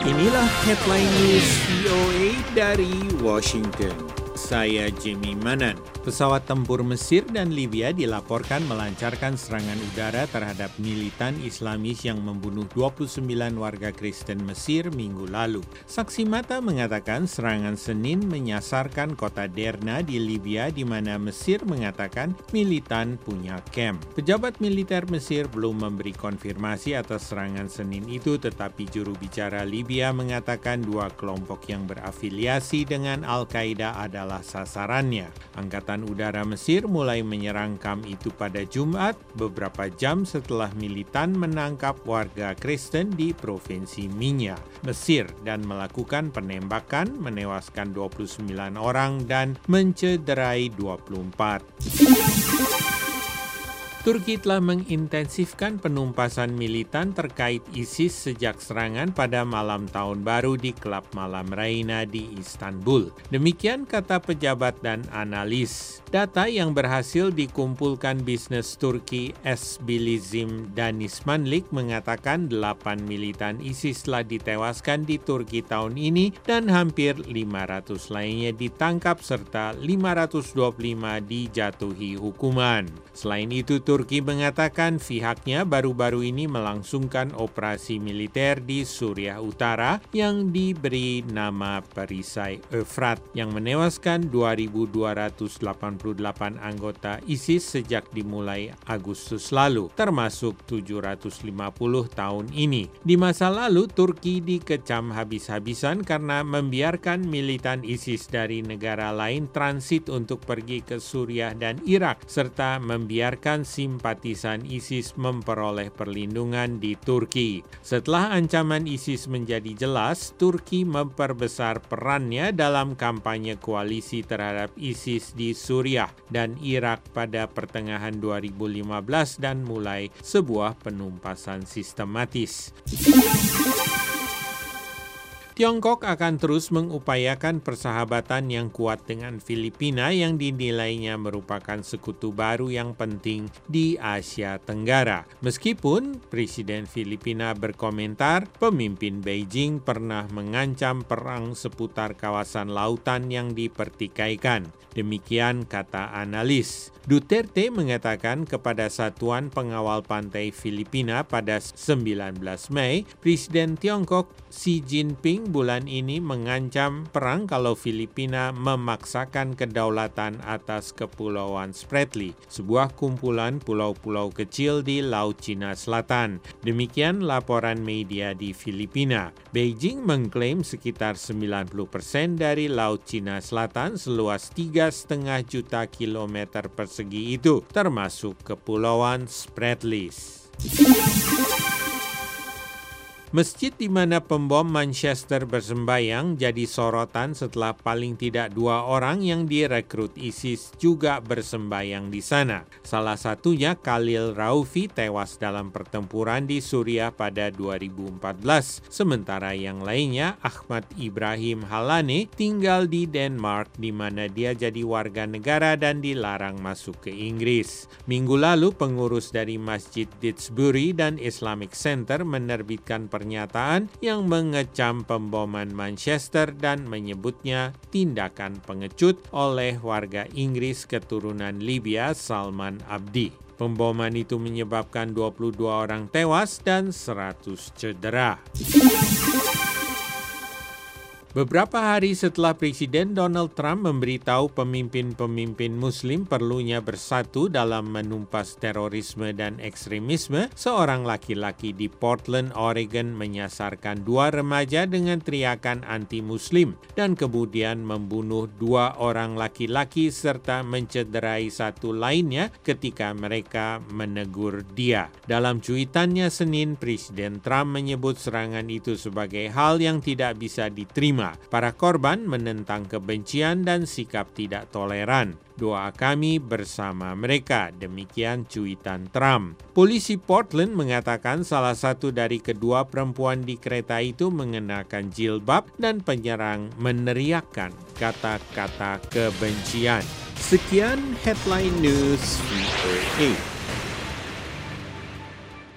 Inilah headline news VOA dari Washington. Saya Jimmy Manan. Pesawat tempur Mesir dan Libya dilaporkan melancarkan serangan udara terhadap militan Islamis yang membunuh 29 warga Kristen Mesir minggu lalu. Saksi mata mengatakan serangan Senin menyasarkan kota Derna di Libya di mana Mesir mengatakan militan punya kamp. Pejabat militer Mesir belum memberi konfirmasi atas serangan Senin itu, tetapi juru bicara Libya mengatakan dua kelompok yang berafiliasi dengan Al-Qaeda adalah sasarannya. Angkatan Udara Mesir mulai menyerang kamp itu pada Jumat, beberapa jam setelah militan menangkap warga Kristen di Provinsi Minya, Mesir, dan melakukan penembakan, menewaskan 29 orang dan mencederai 24. Turki telah mengintensifkan penumpasan militan terkait ISIS sejak serangan pada malam tahun baru di klub malam Reyna di Istanbul. Demikian kata pejabat dan analis. Data yang berhasil dikumpulkan bisnis Turki Esbilizim Danişmanlık mengatakan 8 militan ISIS telah ditewaskan di Turki tahun ini dan hampir 500 lainnya ditangkap serta 525 dijatuhi hukuman. Selain itu, Turki mengatakan pihaknya baru-baru ini melangsungkan operasi militer di Suriah Utara yang diberi nama Perisai Efrat yang menewaskan 2.288 anggota ISIS sejak dimulai Agustus lalu, termasuk 750 tahun ini. Di masa lalu, Turki dikecam habis-habisan karena membiarkan militan ISIS dari negara lain transit untuk pergi ke Suriah dan Irak, serta membiarkan simpatisan ISIS memperoleh perlindungan di Turki. Setelah ancaman ISIS menjadi jelas, Turki memperbesar perannya dalam kampanye koalisi terhadap ISIS di Suriah dan Irak pada pertengahan 2015 dan mulai sebuah penumpasan sistematis. Tiongkok akan terus mengupayakan persahabatan yang kuat dengan Filipina yang dinilainya merupakan sekutu baru yang penting di Asia Tenggara. Meskipun Presiden Filipina berkomentar, pemimpin Beijing pernah mengancam perang seputar kawasan lautan yang dipertikaikan. Demikian kata analis. Duterte mengatakan kepada Satuan Pengawal Pantai Filipina pada 19 Mei, Presiden Tiongkok Xi Jinping bulan ini mengancam perang kalau Filipina memaksakan kedaulatan atas Kepulauan Spratly, sebuah kumpulan pulau-pulau kecil di Laut Cina Selatan. Demikian laporan media di Filipina. Beijing mengklaim sekitar 90% dari Laut Cina Selatan seluas 3,5 juta kilometer persegi itu, termasuk Kepulauan Spratly. Masjid di mana pembom Manchester bersembayang jadi sorotan setelah paling tidak 2 orang yang direkrut ISIS juga bersembayang di sana. Salah satunya Khalil Raufi tewas dalam pertempuran di Suriah pada 2014. Sementara yang lainnya, Ahmad Ibrahim Halane, tinggal di Denmark di mana dia jadi warga negara dan dilarang masuk ke Inggris. Minggu lalu, pengurus dari Masjid Didsbury dan Islamic Center menerbitkan pernyataan yang mengecam pemboman Manchester dan menyebutnya tindakan pengecut oleh warga Inggris keturunan Libya Salman Abdi. Pemboman itu menyebabkan 22 orang tewas dan 100 cedera. Beberapa hari setelah Presiden Donald Trump memberitahu pemimpin-pemimpin Muslim perlunya bersatu dalam menumpas terorisme dan ekstremisme, seorang laki-laki di Portland, Oregon menyasarkan 2 remaja dengan teriakan anti-Muslim dan kemudian membunuh 2 orang laki-laki serta mencederai 1 lainnya ketika mereka menegur dia. Dalam cuitannya Senin, Presiden Trump menyebut serangan itu sebagai hal yang tidak bisa diterima. Para korban menentang kebencian dan sikap tidak toleran. Doa kami bersama mereka, demikian cuitan Trump. Polisi Portland mengatakan salah satu dari kedua perempuan di kereta itu mengenakan jilbab dan penyerang meneriakkan kata-kata kebencian. Sekian headline news VOA.